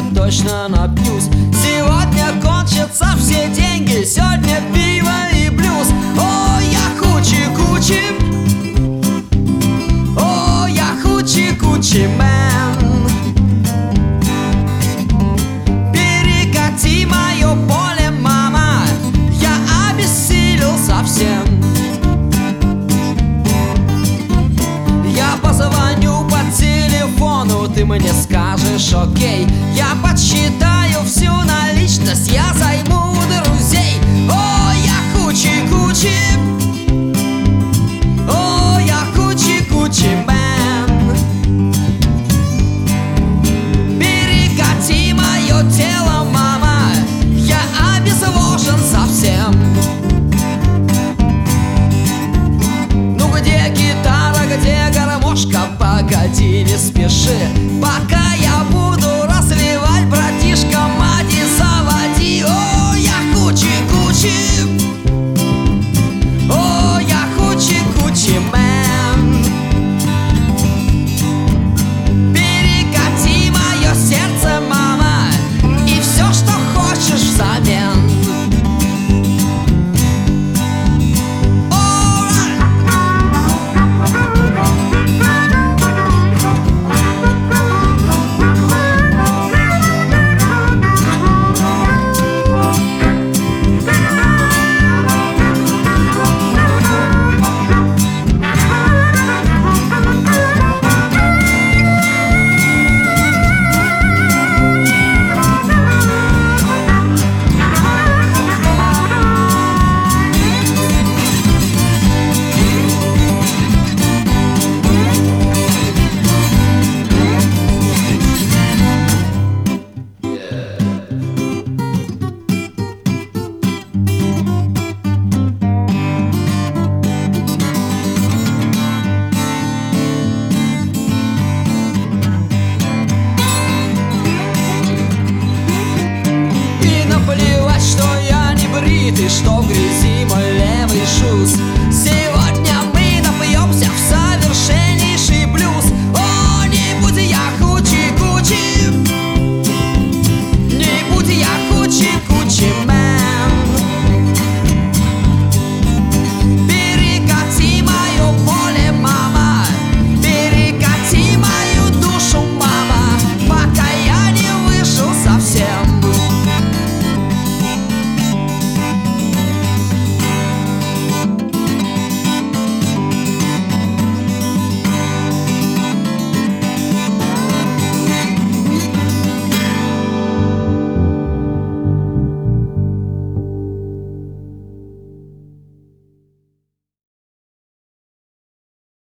точно напьюсь. Сегодня кончатся все деньги, сегодня пиво и блюз. О, я хучи-кучи, о, я хучи-кучи мэн. Перекати мое поле, мама, я обессилел совсем. Я позвоню по телефону, ты мне скажешь окей. Я подсчитаю всю наличность, я займу друзей. О, я хучи-кучи, о, я хучи-кучи мэн. Перекати мое тело, мама, я обезвожен совсем. Ну где гитара, где гармошка? Погоди, не спеши, пока я буду разливать, братишка, мать и заводи. О, я хучи-кучи, о, я хучи-кучи мэн. Перекати мое сердце, мама, и все, что хочешь взамен. Что в грязи